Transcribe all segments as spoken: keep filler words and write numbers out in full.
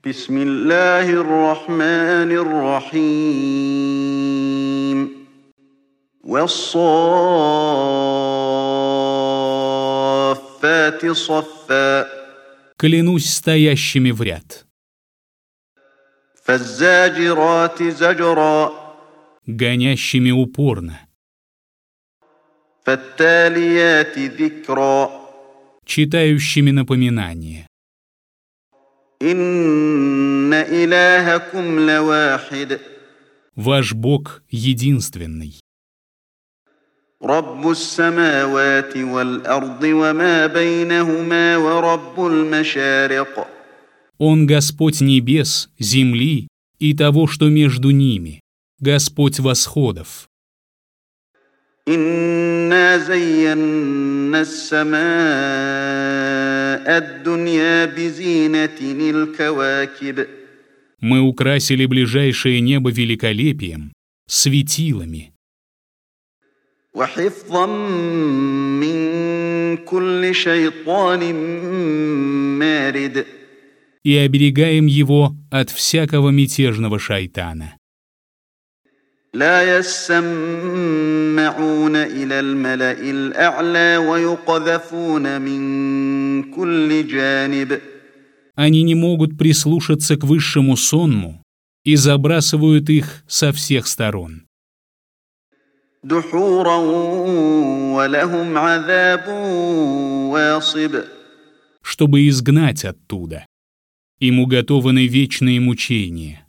بسم الله الرحمن الرحيم والصافات صفا Клянусь стоящими в ряд, فالزاجرات زجرا гонящими упорно, فالتاليات ذكرا читающими напоминание. إن إلهكم لواحد Ваш Бог единственный, رب السماوات والأرض وما بينهما ورب المشارق Он Господь небес, земли и того, что между ними, Господь восходов. إنا زينا السماء الدنيا بزينة الكواكب Мы украсили ближайшее небо великолепием, светилами, وحفظا من كل شيطان مارد и оберегаем его от всякого мятежного шайтана. لا يسمعون إلى الملأ الأعلى ويقذفون من كل جانب Они не могут прислушаться к высшему сонму и забрасывают их со всех сторон. دحورا ولهم عذاب واصب Чтобы изгнать оттуда. Им уготованы вечные мучения.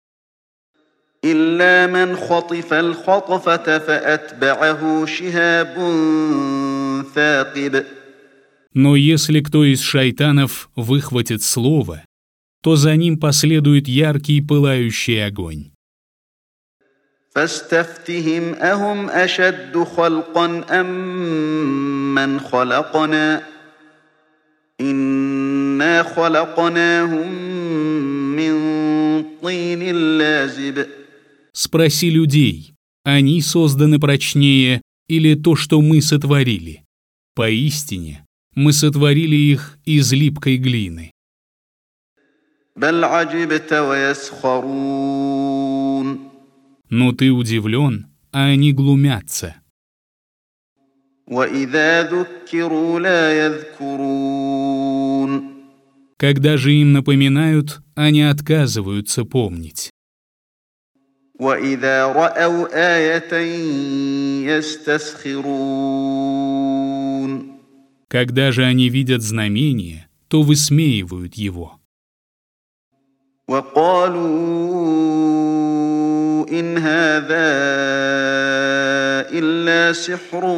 إلا من خطف الخطفة فأتبعه شهاب ثاقب Но если кто из шайтанов выхватит слово, то за ним последует яркий пылающий огонь. فاستفتهم أهم أشد خلقا أم من خلقنا إنا خلقناهم من طين لازب Спроси людей, они созданы прочнее или то, что мы сотворили? Поистине, мы сотворили их из липкой глины. بل عجبت ويسخرون Но ты удивлен, а они глумятся. وإذا ذكروا لا يذكرون Когда же им напоминают, они отказываются помнить. وإذا رأوا آية يستسخرون Когда же они видят знамение, то высмеивают его. وقالوا إن هذا إلا سحر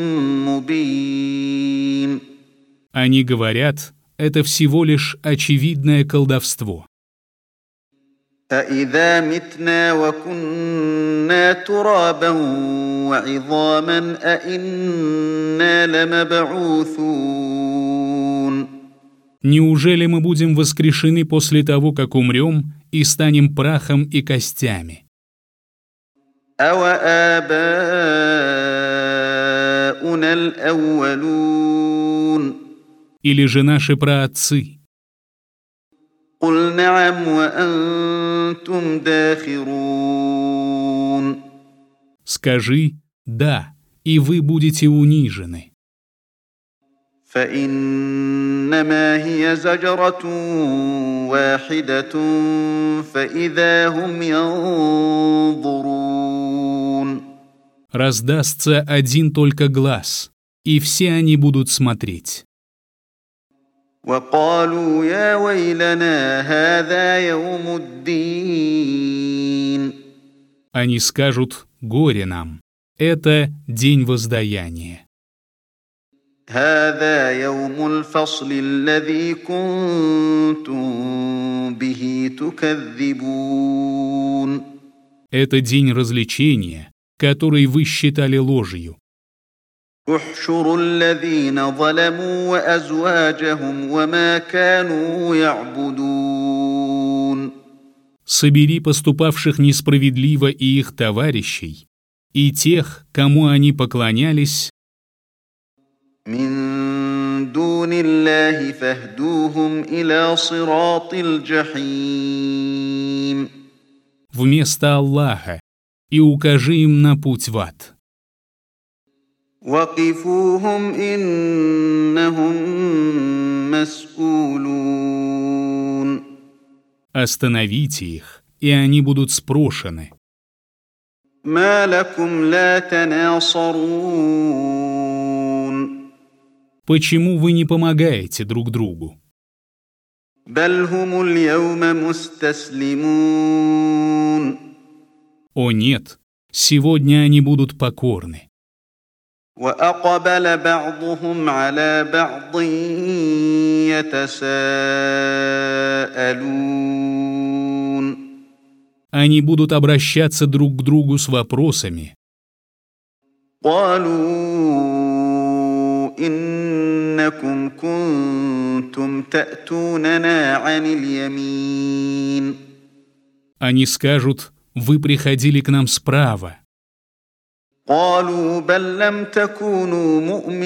مبين Они говорят, это всего лишь очевидное колдовство. أإذا متنا وكنا ترابا وعظاما أإنا لمبعوثون Неужели мы будем воскрешены после того, как умрем, и станем прахом и костями? أَوَآبَاؤُنَا الْأَوَّلُونَ Или же наши праотцы? قُلْ نَعَمْ وَأَنْتُمْ دَاخِرُونَ Скажи «да», и вы будете унижены. فإنما هي زجرة واحدة فإذا هم ينظرون Раздастся один только глаз, и все они будут смотреть. وقالوا يا ويلنا هذا يوم الدين Они скажут «горе нам». Это день воздаяния. هذا يوم الفصل الذي كنتم به تكذبون Это день развлечения, который вы считали ложью. احشروا الذين ظلموا وأزواجهم وما كانوا يعبدون Собери поступавших несправедливо и их товарищей, и тех, кому они поклонялись, من دون الله فاهدوهم إلى صراط الجحيم. Вместо Аллаха, и укажи им на путь в ад. وقفوهم إنهم مسؤولون. Остановите их, и они будут спрошены. ما لكم لا تناصرون. Почему вы не помогаете друг другу? بل هم اليوم مستسلمون. О нет, сегодня они будут покорны. وأقبل بعضهم على بعض يتساءلون. Они будут обращаться друг к другу с вопросами. قالوا إنكم كنتم تأتوننا عن اليمين. Они скажут: вы приходили к нам справа. قالوا بل لم تكونوا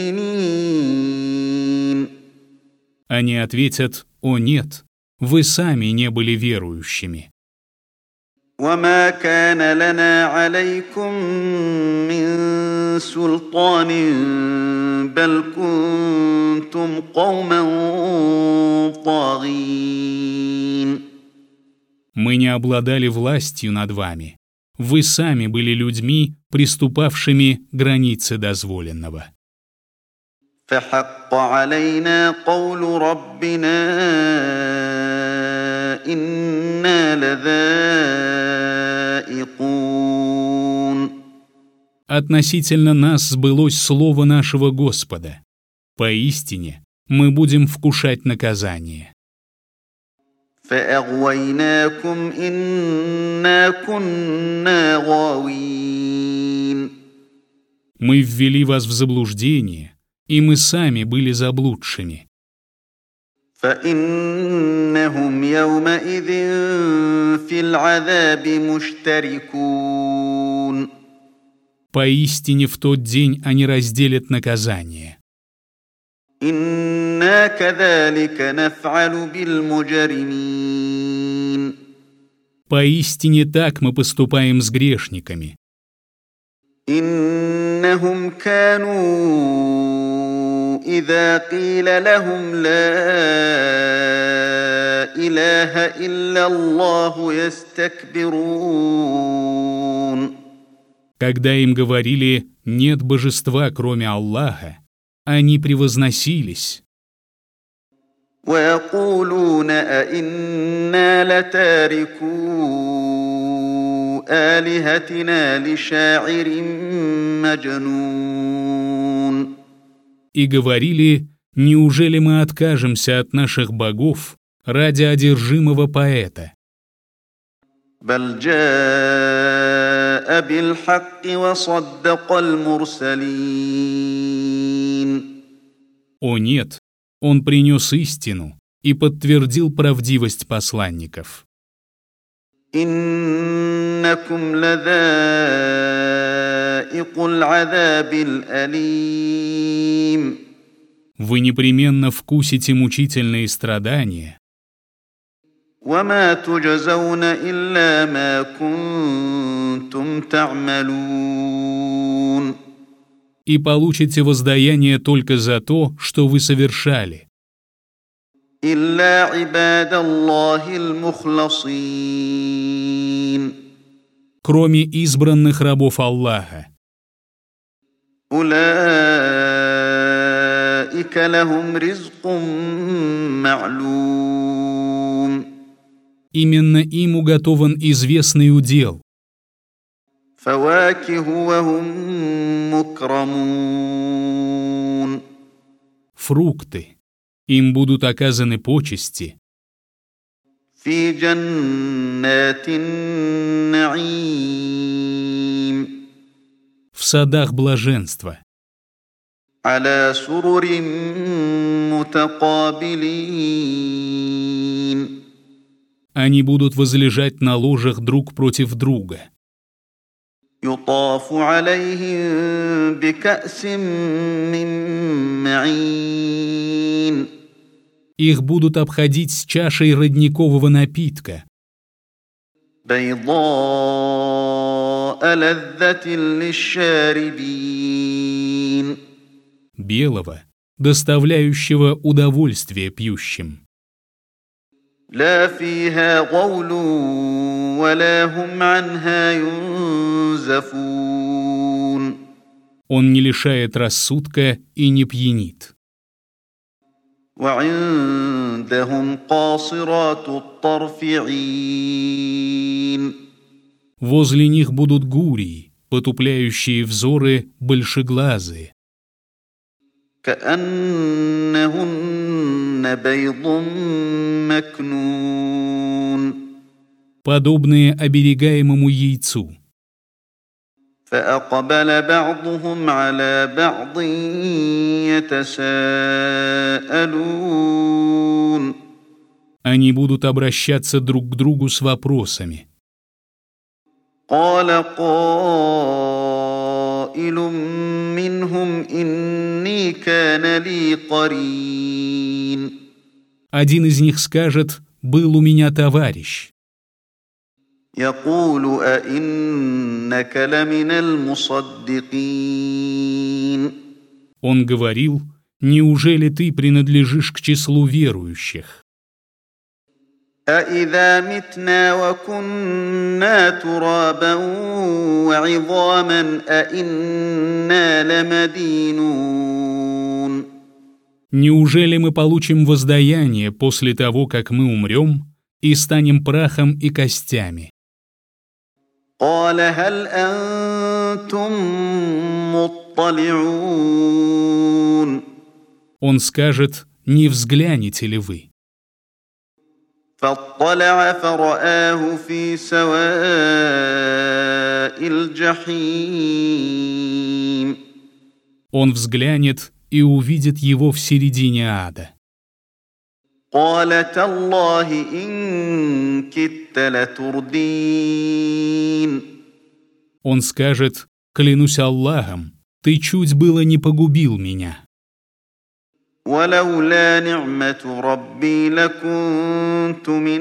مؤمنين. Они ответят: о нет, вы сами не были верующими. وما كان لنا عليكم من سلطان بل كنتم قوما طاغين. Мы не обладали властью над вами. Вы сами были людьми, приступавшими границы дозволенного. فحق علينا قول ربنا إنا لذائقون. Относительно нас сбылось слово нашего Господа. Поистине, мы будем вкушать наказание. فأغويناكم إنا كنا غاوين. Мы ввели вас в заблуждение, и мы сами были заблудшими. فإنهم يومئذ في العذاب مشتركون. Поистине в тот день они разделят наказание. إنا كذلك نفعل بالمجرمين. Поистине так мы поступаем с грешниками. إنهم كانوا إذا قيل لهم لا إله إلا الله يستكبرون. Когда им говорили: нет божества, кроме Аллаха, они превозносились. ويقولون أئنا لتاركو آلهتنا لشاعر مجنون. И говорили: неужели мы откажемся от наших богов ради одержимого поэта? بل جاء بالحق وصدق المرسلين. О нет, он принес истину и подтвердил правдивость посланников. إنكم لذائق العذاب الأليم. Вы непременно вкусите мучительные страдания. وما تجزون إلا ما كنتم تعملون. И получите воздаяние только за то, что вы совершали. إلا عباد الله المخلصين. Кроме избранных рабов Аллаха. أولئك لهم رزق معلوم. Именно им уготован известный удел. فواكه وهم مكرمون. Фрукты. Им будут оказаны почести. في جنات النعيم. В садах блаженства. على سرر متقابلين. Они будут возлежать на ложах друг против друга. يطاف عليهم بكأس من معين. Их будут обходить с чашей родникового напитка, بيضاء لذة للشاربين. белого, доставляющего удовольствие пьющим. لا فيها غول ولا هم عنها ينزفون. Он не лишает рассудка и не пьянит. وعندهم قاصرات الطرف عين. Возле них будут гурии, потупляющие взоры большеглазые. كأنهن بيض مكنون. Подобные оберегаемому яйцу. فأقبل بعضهم على بعض يتساءلون. Они будут обращаться друг к другу с вопросами. قال قائل منهم إني كان لي قرين. Один из них скажет: «Был у меня товарищ». يقول أئنك لمن المصدقين. Он говорил: «Неужели ты принадлежишь к числу верующих?» أَإِذَا مِتْنَا وَكُنَّا تُرَابًا وَعِظَامًا أَإِنَّا لَمَدِينُونَ. Неужели мы получим воздаяние после того, как мы умрем, и станем прахом и костями? قال هل أنتم مطلعون. Он скажет: «Не взглянете ли вы?» فاطلع فرآه في سواء الجحيم. Он взглянет и увидит его в середине ада. قال تالله إن كدت لتردين. Он скажет: «Клянусь Аллахом, ты чуть было не погубил меня». ولولا نعمة ربي لكنت من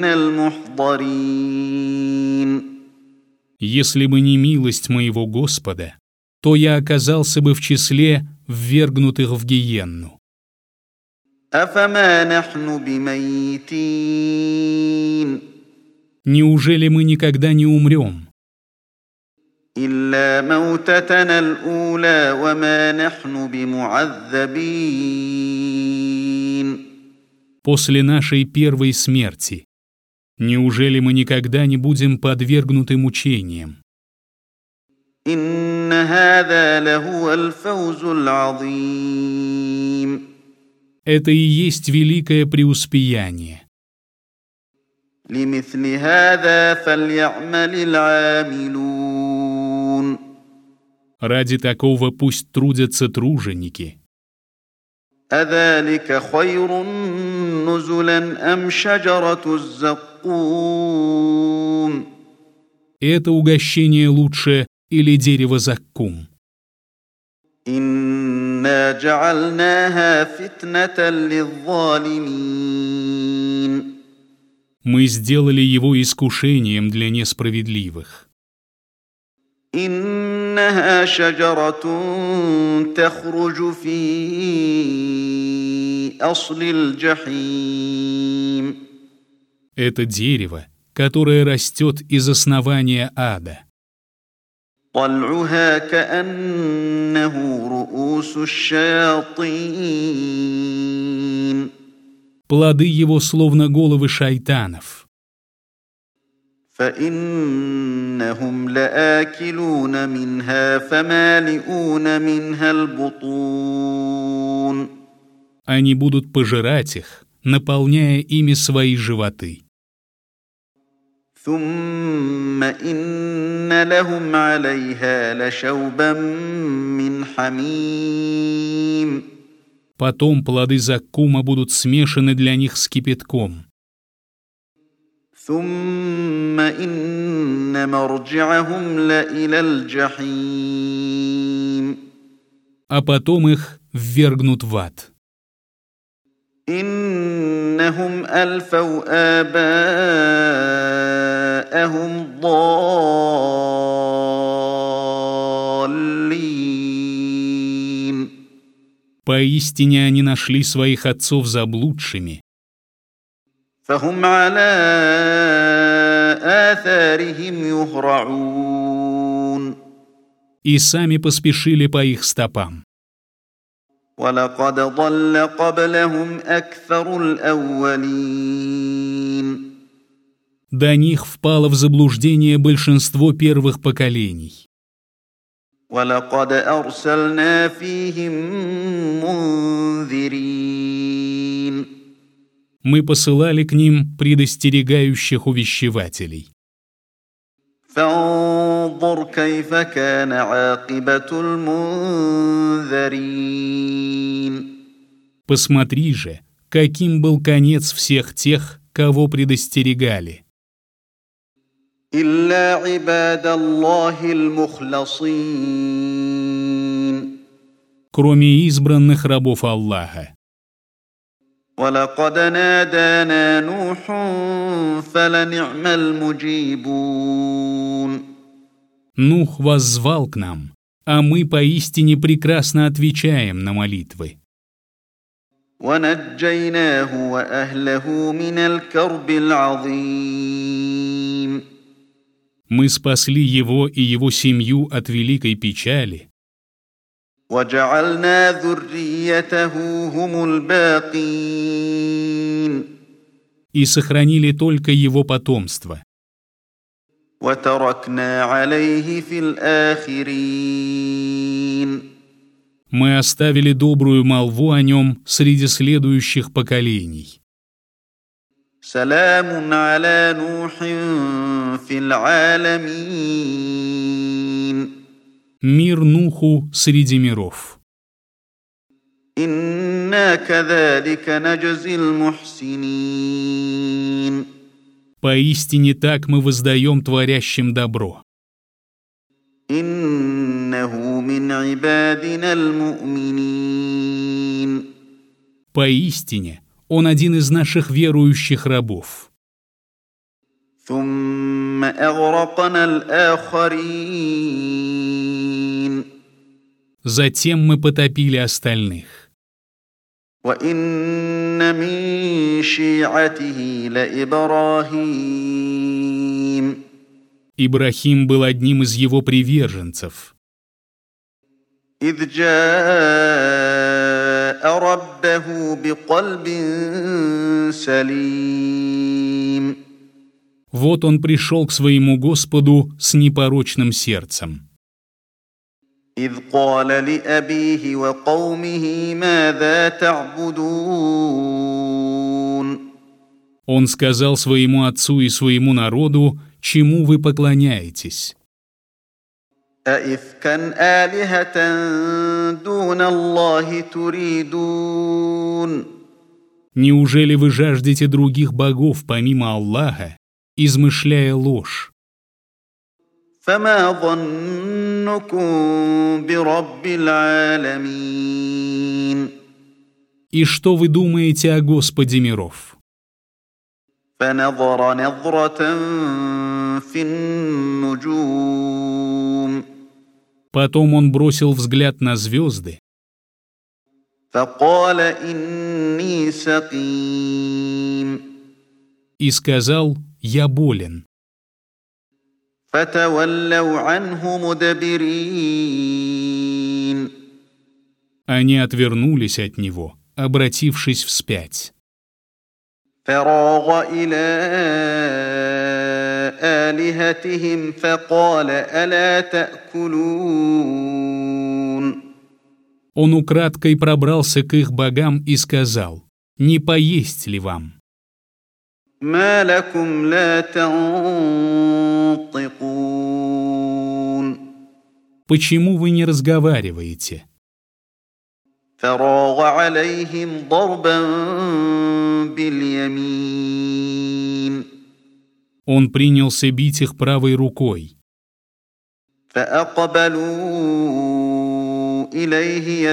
المحضرين. Если бы не милость моего Господа, то я оказался бы в числе ввергнутых в гиенну. أفما نحن بميتين. Неужели мы никогда не умрем? إلا موتتنا الأولى وما نحن بمعذبين. После нашей первой смерти. Неужели мы никогда не будем подвергнуты мучениям? إن هذا لهو الفوز العظيم. Это и есть великое преуспеяние. لمثل هذا فليعمل العاملون. Ради такого пусть трудятся труженики. أذلك خير نزلا أم شجرة الزقوم. Это угощение лучше или дерево заккум? إنا جعلناها فتنة للظالمين. Мы сделали его искушением для несправедливых. إنها شجرة تخرج في أصل الجحيم. Это дерево, которое растет из основания ада. طلعها كأنه رؤوس الشياطين. Плоды его словно головы шайтанов. فإنهم لآكلون منها فمالئون منها البطون. Они будут пожирать их, наполняя ими свои животы. ثم إن لهم عليها لشوبا من حميم. Потом плоды заккума будут смешаны для них с кипятком. ثم إن إن مرجعهم لإلى الجحيم. А потом их ввергнут в ад. إنهم ألفوا آباءهم ضالين. Поистине они нашли своих отцов заблудшими. فهم على آثارهم يهرعون. И сами поспешили по их стопам. ولقد ضل قبلهم أكثر الأولين. До них впало в заблуждение большинство первых поколений. ولقد أرسلنا فيهم منذرين. Мы посылали к ним предостерегающих увещевателей. فانظر كيف كان عاقبة المنذرين. Посмотри же, каким был конец всех тех, кого предостерегали. إلا عباد الله المخلصين. Кроме избранных рабов Аллаха. ولقد نادانا نوح فلنعم المجيبون. Нух воззвал к нам, а мы поистине прекрасно отвечаем на молитвы. ونجيناه وأهله من الكرب العظيم. Мы спасли его и его семью от великой печали. وجعلنا ذريته هم الباقين. И сохранили только его потомство. وتركنا عليه في الآخرين. Мы оставили добрую молву о нем среди следующих поколений. سلام على نوح في العالمين. Мир Нуху среди миров. إنا كذلك نجزي المحسنين. Поистине так мы воздаем творящим добро. إنه من عبادنا المؤمنين. Поистине он один из наших верующих рабов. ثم أغرقنا الآخرين. Затем мы потопили остальных. وإن من شيعته لإبراهيم. Ибрахим был одним из его приверженцев. إذ جاء ربه بقلب سليم. Вот он пришел к своему Господу с непорочным сердцем. إذ قال لأبيه وقومه ماذا تعبدون. Он сказал своему отцу и своему народу, чему вы поклоняетесь. أئفكا آلهة دون الله تريدون. Неужели вы жаждете других богов помимо Аллаха, измышляя ложь? فما ظنكم برب العالمين. И что вы думаете о Господе миров? فنظر نظرة في النجوم. Потом он бросил взгляд на звезды فقال إني سقيم. и сказал: «Я болен». فتولوا عنه مدبرين. Они отвернулись от него, обратившись вспять. فراغ إلى آلهتهم فقال ألا تأكلون. Он украдкой пробрался к их богам и сказал: «Не поесть ли вам?» ما لكم لا تنطقون. «Почему вы не разговариваете?» فراغ عليهم ضربا باليمين. Он принялся бить их правой рукой. فأقبلوا إليه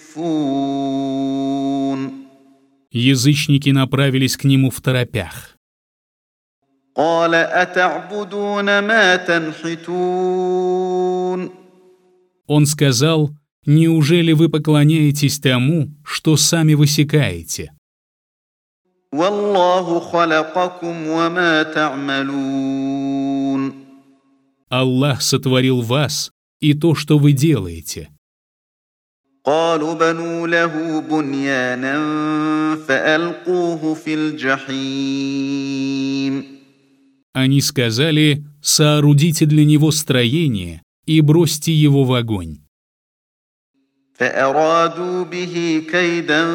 يزفون. Язычники направились к нему второпях. قال أتعبدون ما تنحتون. Он сказал: «Неужели вы поклоняетесь тому, что сами высекаете?» والله خلقكم وما تعملون. Аллах сотворил вас и то, что вы делаете. قالوا بنوا له بنيانا فألقوه في الجحيم. Они сказали: «Соорудите для него строение и бросьте его в огонь». فأرادوا به كيدا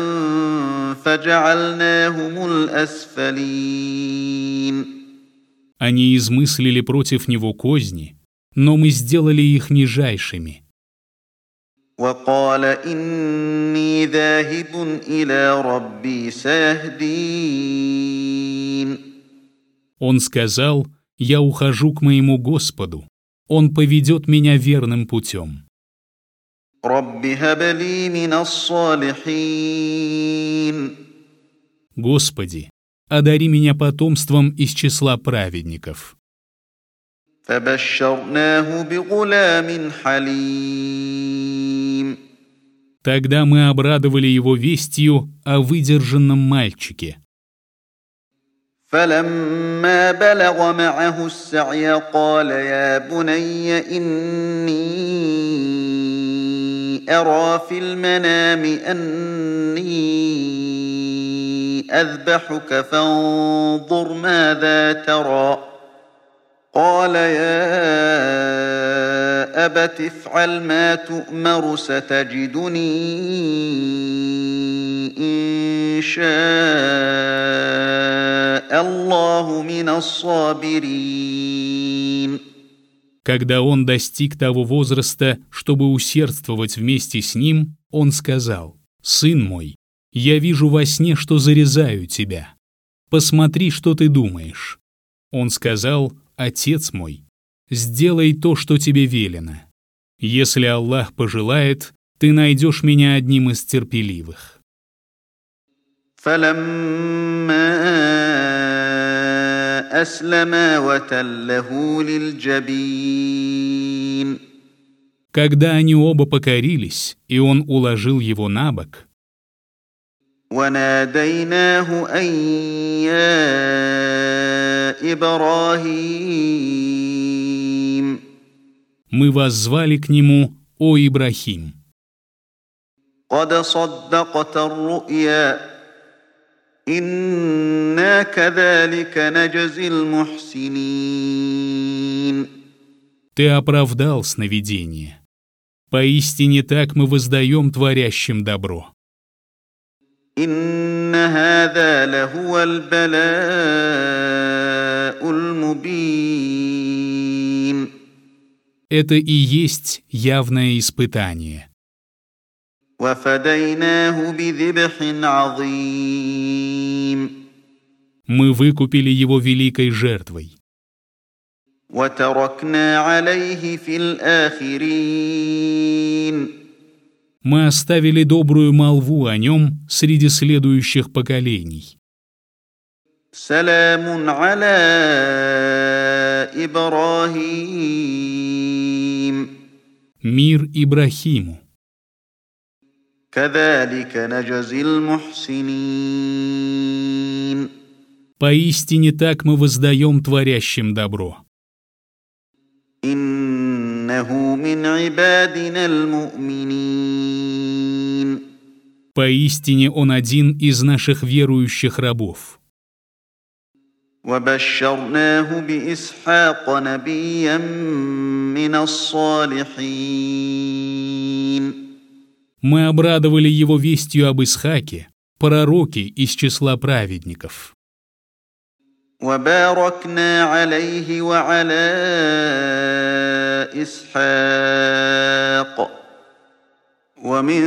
فجعلناهم الأسفلين. Они измыслили против него козни, но мы сделали их нижайшими. وقال إني ذاهب إلى ربي سيهدين. Он сказал: «Я ухожу к моему Господу, Он поведет меня верным путем». رب هب لي من الصالحين. Господи, одари меня потомством из числа праведников. فبشرناه بغلام حليم. Тогда мы обрадовали его вестью о выдержанном мальчике. فلما بلغ معه السعي قال يا بني إني أرى في المنام أني أذبحك فانظر ماذا ترى. قال يا أبت افعل ما تؤمر ستجدني إن شاء الله من الصابرين. Когда он достиг того возраста, чтобы усердствовать вместе с ним, он сказал: «Сын мой, я вижу во сне, что зарезаю тебя. Посмотри, что ты думаешь». Он сказал: «Отец мой, сделай то, что тебе велено. Если Аллах пожелает, ты найдешь меня одним из терпеливых». أسلما وتله للجبين. Когда они оба покорились, и он уложил его на бок, وناديناه أن يا إبراهيم. мы воззвали к нему: «О Ибрахим, قد صدقت الرؤيا إنا كذلك نجزي المحسنين. ты оправдал сновидение. Поистине так мы воздаем творящим добро». إن هذا لهو البلاء المبين. Это и есть явное испытание. وفديناه بذبح عظيم. Мы выкупили его великой жертвой. وتركنا عليه في الآخرين. Мы оставили добрую молву о нем среди следующих поколений. سلام على إبراهيم. Мир Ибрахиму. كذلك نجزي المحسنين. Поистине так мы воздаем творящим добро. إنه من عبادنا المؤمنين. Поистине он один из наших верующих рабов. وبشرناه بإسحاق نبيا من الصالحين. Мы обрадовали его вестью об Исхаке, пророке из числа праведников. وباركنا عليه وعلى إسحاق ومن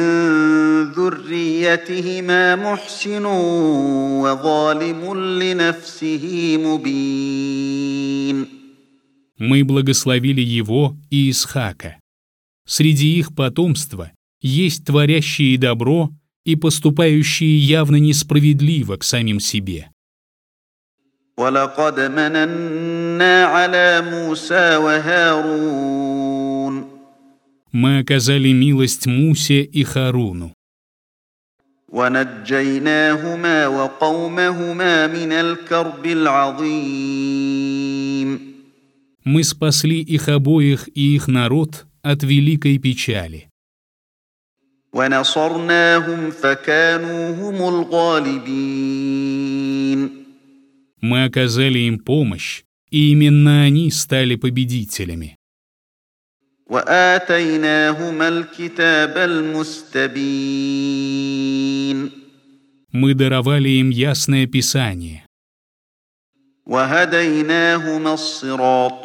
ذريتهما محسن وظالم لنفسه مبين. Мы благословили его и Исхака. Среди их потомства есть творящие добро и поступающие явно несправедливо к самим себе. وَلَقَدْ مَنَنَّا عَلَى مُوسَى وَهَارُونَ. Мы оказали милость Мусе и Харуну. وَنَجَّيْنَاهُمَا وَقَوْمَهُمَا مِنَ الْكَرْبِ الْعَظِيمِ. Мы спасли их обоих и их народ от великой печали. وَنَصَرْنَاهُمْ فَكَانُوا هُمُ الْغَالِبِينَ. Мы оказали им помощь, и именно они стали победителями. وَآتَيْنَاهُمَا الْكِتَابَ الْمُسْتَبِينَ. Мы даровали им ясное Писание. وَهَدَيْنَاهُمَا الصِّرَاطَ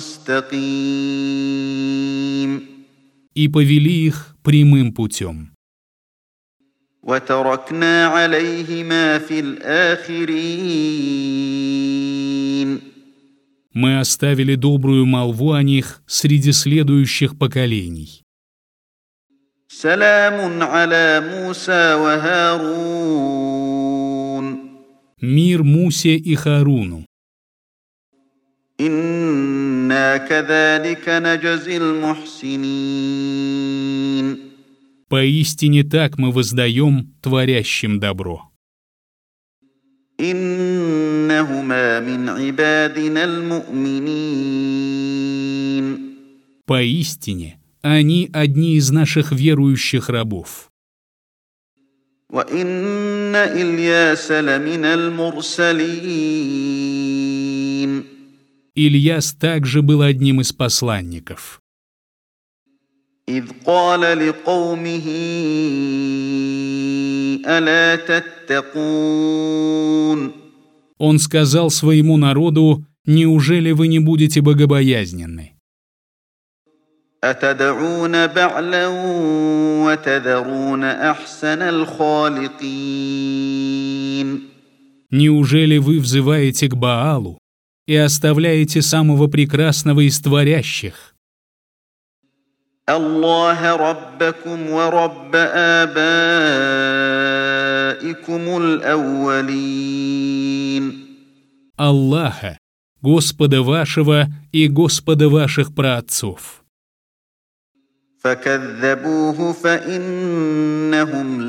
الْمُسْتَقِيمَ. И повели их прямым путем. وَتَرَكْنَا عَلَيْهِمَا فِي الْآخِرِينَ. Мы оставили добрую молву о них среди следующих поколений. سَلَامٌ عَلَى مُوسَى وَهَارُونَ. Мир Мусе и Харуну. إِنَّا كَذَلِكَ نَجْزِي الْمُحْسِنِينَ. Поистине так мы воздаем творящим добро. إِنَّهُمَا مِنْ عِبَادِنَا الْمُؤْمِنِينَ. Поистине они одни из наших верующих рабов. وَإِنَّ إِلْيَاسَ لَمِنَ الْمُرْسَلِينَ. Ильяс также был одним из посланников. إِذْ قَالَ لِقَوْمِهِ أَلَا تَتَّقُونَ. Он сказал своему народу: «Неужели вы не будете богобоязненны? أَتَدْعُونَ بَعْلًا وَتَذَرُونَ أَحْسَنَ الْخَالِقِينَ. Неужели вы взываете к Баалу и оставляете самого прекрасного из творящих? اللَّهَ رَبَّكُمْ وَرَبَّ آبَائِكُمُ الْأَوَّلِينَ. Аллаха, Господа вашего и Господа ваших праотцов». فَكَذَّبُوهُ فَإِنَّهُمْ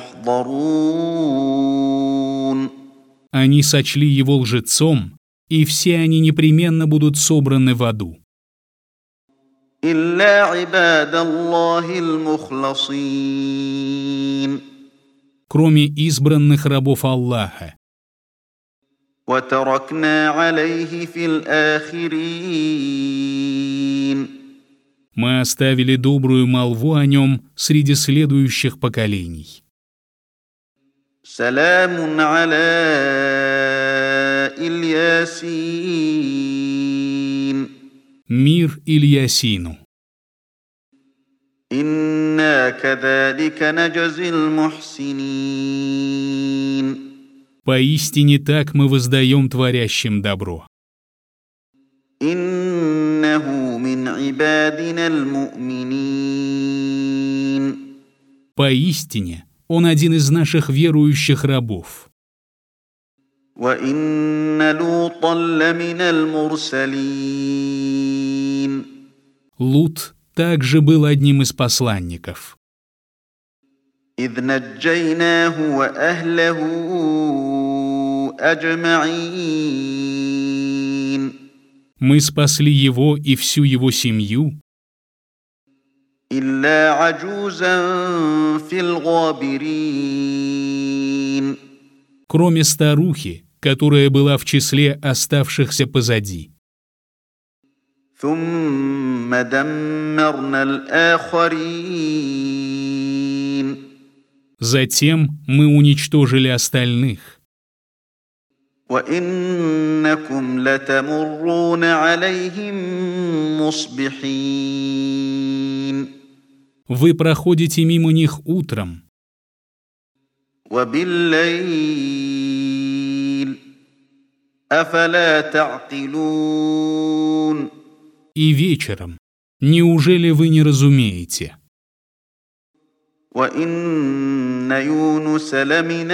لَمُحْضَرُونَ. Они сочли его лжецом, и все они непременно будут собраны в аду. إِلَّا عِبَادَ اللَّهِ الْمُخْلَصِينَ. Кроме избранных рабов Аллаха. وَتَرَكْنَا عَلَيْهِ فِي الْآخِرِينَ. Мы оставили добрую молву о нем среди следующих поколений. سَلَامٌ عَلَى الْيَاسِينَ. Мир Ильясину. إِنَّا كَذَلِكَ نَجْزِي الْمُحْسِنِينَ. Поистине так мы воздаем творящим добро. إِنَّهُ مِنْ عِبَادِنَا الْمُؤْمِنِينَ. Поистине он один из наших верующих рабов. وَإِنَّ لُوطًا لَمِنَ الْمُرْسَلِينَ. Лут также был одним из посланников. إِذْ نَجَّيْنَاهُ وَأَهْلَهُ أَجْمَعِينَ. Мы спасли его и всю его семью, إِلَّا عَجُوزًا فِي الْغَابِرِينَ. кроме старухи, которая была в числе оставшихся позади. ثُمَّ دَمَّرْنَا الْآخَرِينَ. Затем мы уничтожили остальных. وَإِنَّكُمْ لَتَمُرُّونَ عَلَيْهِمْ مُصْبِحِينَ. Вы проходите мимо них утром وبالليل أفلا تعقلون и вечером. Неужели вы не разумеете? وإن يونس لمن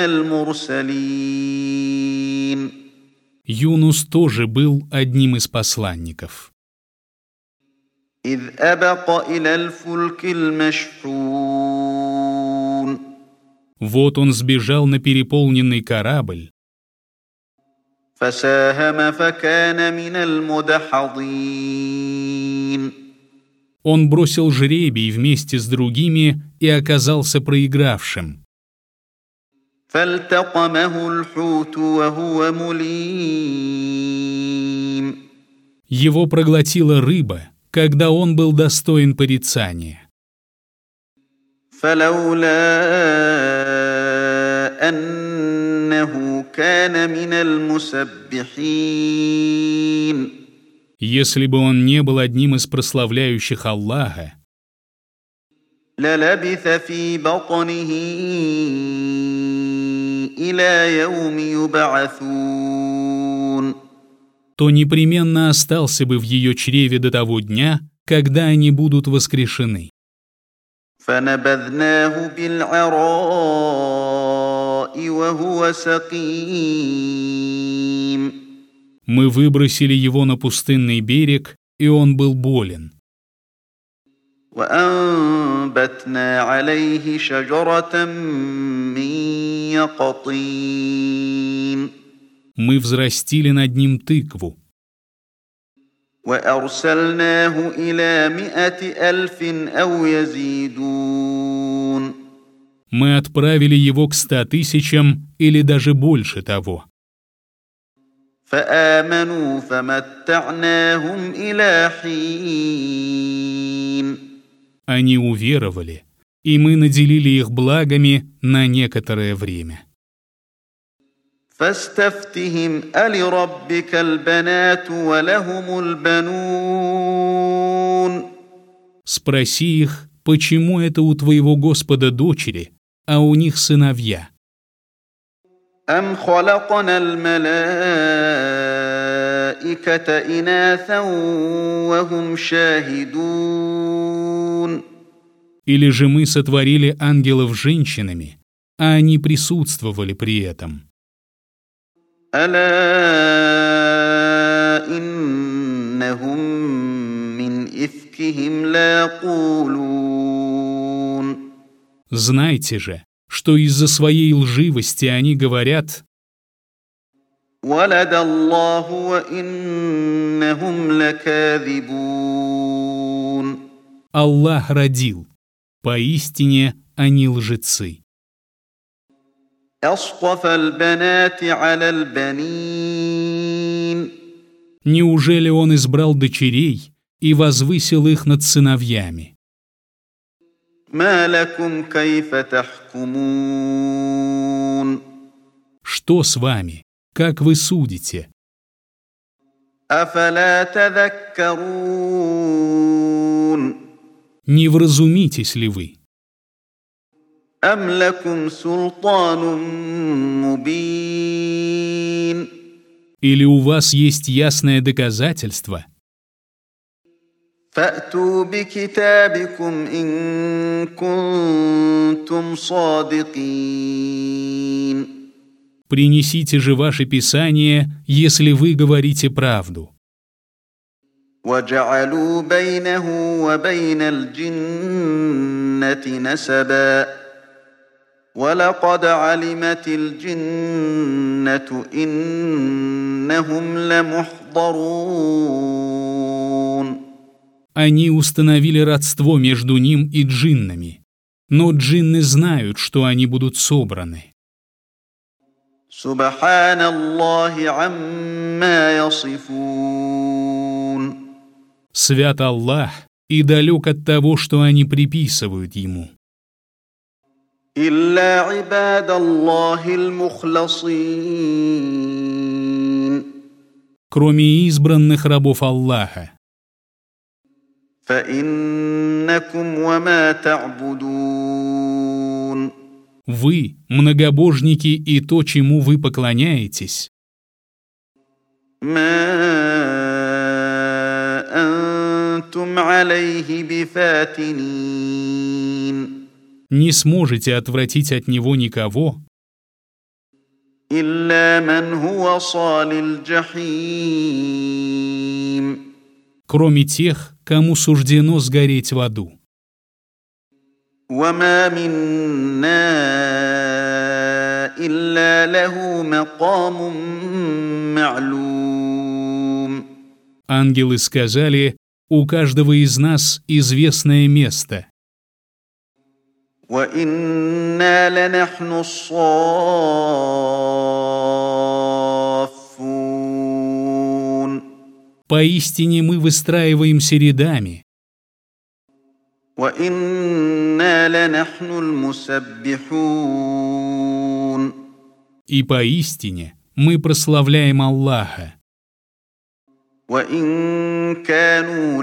المرسلين Юнус тоже был одним из посланников. إذ أبق إلى الفلك المشحون Вот он сбежал на переполненный корабль, فساهم فكان من المدحضين он бросил жребий вместе с другими и оказался проигравшим. فالتقمه الحوت وهو مليم Его проглотила рыба, когда он был достоин порицания. فلولا أنه كان من المسبحين Если бы он не был одним из прославляющих Аллаха, للبث في بطنه إلى يوم يبعثون то непременно остался бы в ее чреве до того дня, когда они будут воскрешены. فنبذناه بالعراء وهو سقيم Мы выбросили его на пустынный берег, и он был болен. وأنبتنا عليه شجرة من يقطين Мы взрастили над ним тыкву. وأرسلناه إلى مئة ألف أو يزيدون Мы отправили его к ста тысячам или даже больше того. فآمنوا فمتعناهم إلى حين Они уверовали, и мы наделили их благами на некоторое время. فاستفتهم ألربك البنات ولهم البنون Спроси их, почему это у твоего Господа дочери, а у них сыновья? أم خلقنا الملائكة إناثا وهم شاهدون Или же мы сотворили ангелов женщинами, а они присутствовали при этом? ألا إنهم من إفكهم ليقولون Знайте же, что из-за своей лживости они говорят: ولد الله وإنهم لكاذبون Аллах родил. Поистине они лжецы. أصطفى البنات على البنين Неужели он избрал дочерей и возвысил их над сыновьями? ما لكم كيف تحكمون Что с вами? Как вы судите? أفلا تذكرون Не вразумитесь ли вы? أم لكم سلطان مبين Или у вас есть ясное доказательство? فأتوا بكتابكم إن كنتم صادقين Принесите же ваше писание, если вы говорите правду. وجعلوا بينه وبين الجنة نسبا ولقد علمت الجنة إنهم لمحضرون Они установили родство между ним и джиннами, но джинны знают, что они будут собраны. سبحان الله عما يصفون Свят Аллах и далек от того, что они приписывают ему. إلا عباد الله المخلصين Кроме избранных рабов Аллаха, فإنكم وما تعبدون. Вы, многобожники, и то, чему вы поклоняетесь, ما أنتم عليه بفاتنين. не сможете отвратить от него никого, إلا من هو صال الجحيم. кроме тех, кому суждено сгореть в аду. وما منا إلا له مقام معلوم. Ангелы сказали: у каждого из нас известное место, وإنا لنحن الصافون. поистине мы выстраиваемся рядами, وإنا لنحن المسبحون. и поистине мы прославляем Аллаха. وإن كانوا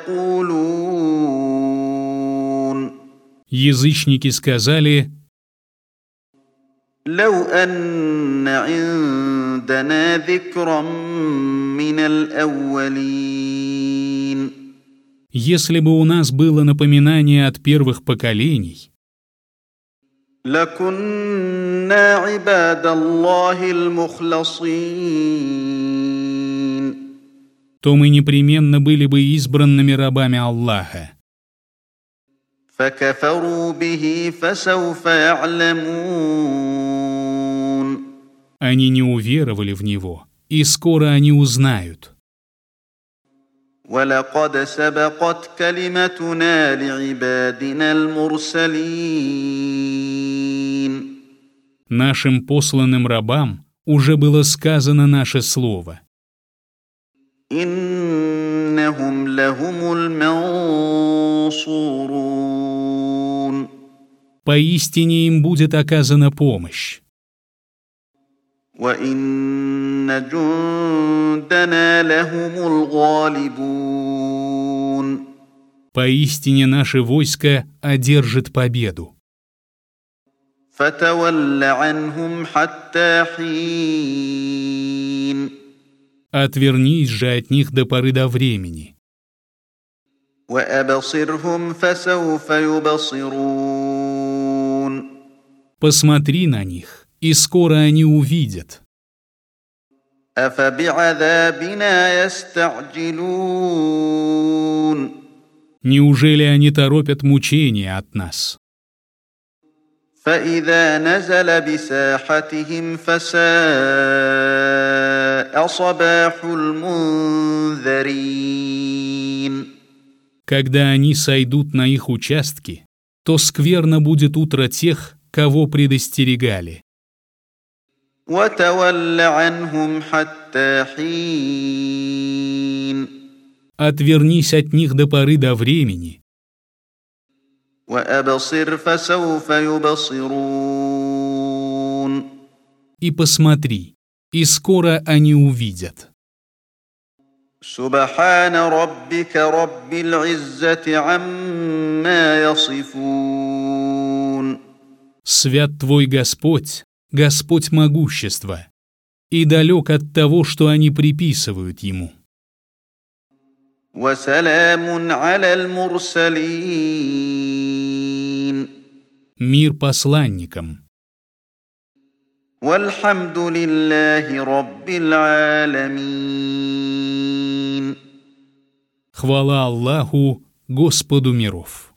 ليقولون. Язычники сказали: لو أن عندنا ذكرا من الأولين. если бы у нас было напоминание от первых поколений, لكنا عباد الله المخلصين. то мы непременно были бы избранными рабами Аллаха. فكفروا به فسوف يعلمون. Они не уверовали в него, и скоро они узнают. ولقد سبقت كلمتنا لعبادنا المرسلين. Нашим посланным рабам уже было сказано наше слово. إنهم لهم المنصورون. Поистине им будет оказана помощь. وإن جندنا لهم الغالبون. Поистине наше войско одержит победу. فتول عنهم حتى حين. Отвернись же от них до поры до времени. وأبصرهم فسوف يبصرون. Посмотри на них, и скоро они увидят. أفبعذابنا يستعجلون. Неужели они торопят мучения от нас? فإذا نزل بساحتهم فساء صباح المنذرين. Когда они сойдут на их участки, то скверно будет утро тех, кого предостерегали. وتول عنهم حتى حين. Отвернись от них до поры до времени. وأبصر فسوف يبصرون. И посмотри, и скоро они увидят. سبحان ربك رب العزة عما يصفون. Свят твой Господь, Господь могущества, и далек от того, что они приписывают Ему. وسلام على المرسلين. Мир посланникам. والحمد لله رب العالمين. Хвала Аллаху, Господу миров.